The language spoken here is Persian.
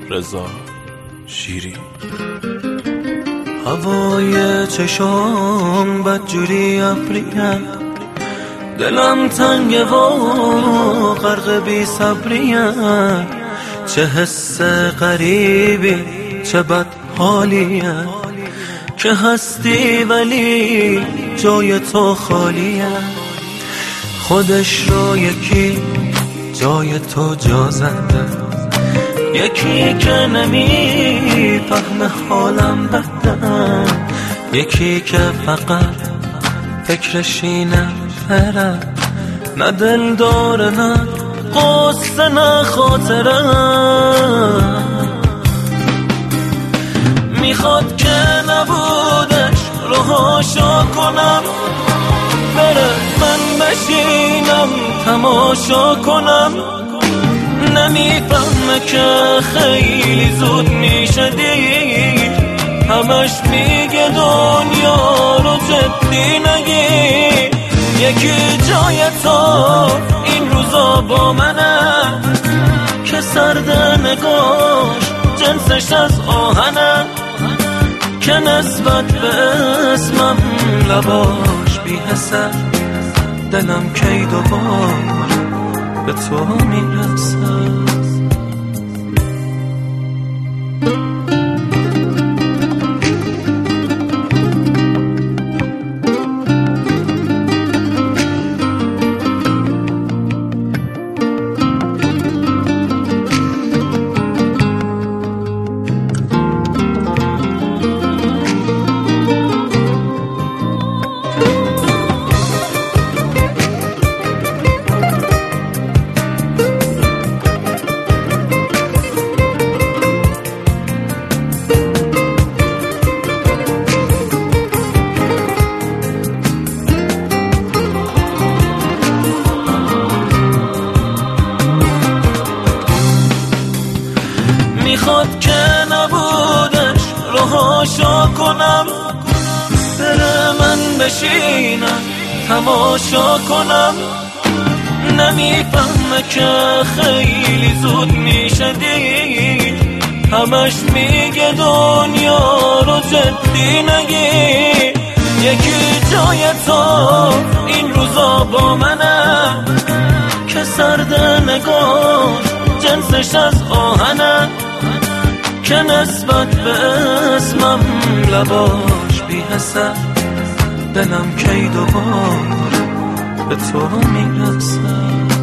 رضا شیری. هوای چشام بدجوری ابریم، دلم تنگه و غرق بی صبریم. چه حس غریبی چه بد حالیه که هستی ولی جای تو خالیه. خودش رو یکی جای تو جا زده، یکی که نمیفهمه حالم بده، یکی که فقط فکرش اینه بره، نه دل داره نه قصه نه خاطره. میخواد که نبودش رهاشو کنم، بره من بشینم تماشا کنم. نمیفهمه که خیلی زود میشه دیر، همش میگه دنیا رو جدی نگیر. یکی جای تو این روزا با منه که سرد نگاش جنسش از آهنه، که نسبت به اسمم لباش بی حسه. دلم کی دوباره به تو میرسه. میخواد که نبودش رهاشو کنم، بره من بشینم تماشا کنم. نمیفهمه که خیلی زود میشه دیر، همش میگه دنیا رو جدی نگیر. یکی جای تو این روزا با منه که سرد نگاش جنسش از آهنه، که نسبت به اسمم لباش بی حسه. دلم کی دوباره به تو میرسه.